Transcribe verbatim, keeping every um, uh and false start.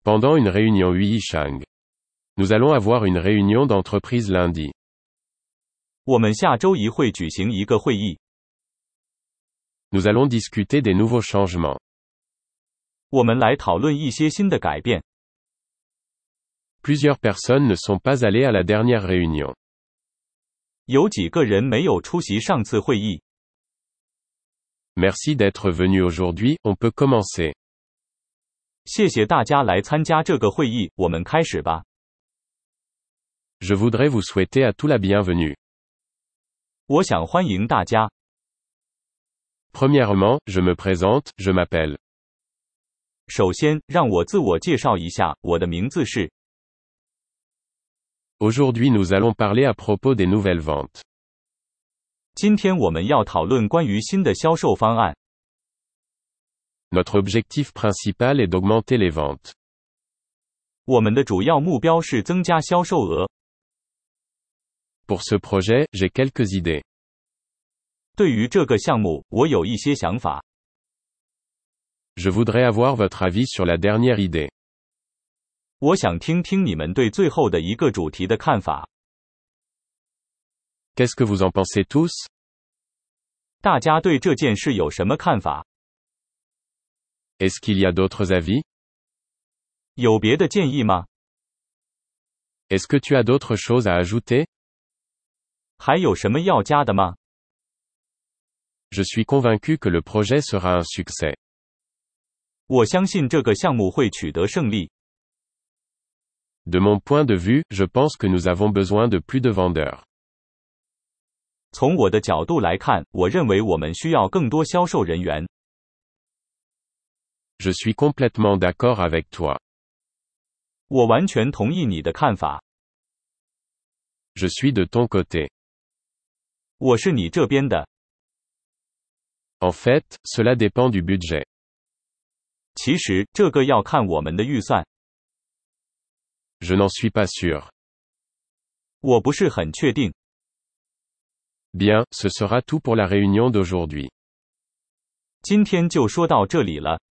Pendant une réunion Huishang. Nous allons avoir une réunion d'entreprise lundi. 我们下周一会举行一个会议。 Nous allons discuter des nouveaux changements. 我们来讨论一些新的改变。 Plusieurs personnes ne sont pas allées à la dernière réunion. 有几个人没有出席上次会议。 Merci d'être venu aujourd'hui, on peut commencer. 谢谢大家来参加这个会议，我们开始吧。 Je voudrais vous souhaiter à tous la bienvenue. 我想欢迎大家。 Premièrement, je me présente, je m'appelle. 首先，让我自我介绍一下，我的名字是。 Aujourd'hui nous allons parler à propos des nouvelles ventes. 今天我们要讨论关于新的销售方案。 Notre objectif principal est d'augmenter les ventes. 我们的主要目标是增加销售额。 Pour ce projet, j'ai quelques idées. 对于这个项目，我有一些想法。 Je voudrais avoir votre avis sur la dernière idée. 我想听听你们对最后的一个主题的看法。 Qu'est-ce que vous en pensez tous? 大家对这件事有什么看法？ Est-ce qu'il y a d'autres avis? 有别的建议吗？ Est-ce que tu as d'autres choses à ajouter? 还有什么要加的吗？ Je suis convaincu que le projet sera un succès. 我相信这个项目会取得胜利。 De mon point de vue, je pense que nous avons besoin de plus de vendeurs. 从我的角度来看，我认为我们需要更多销售人员。 Je suis complètement d'accord avec toi. 我完全同意你的看法。 Je suis de ton côté. 我是你这边的。 En fait, cela dépend du budget. 其实，这个要看我们的预算。 Je n'en suis pas sûr. 我不是很确定。 Bien, ce sera tout pour la réunion d'aujourd'hui. 今天就说到这里了。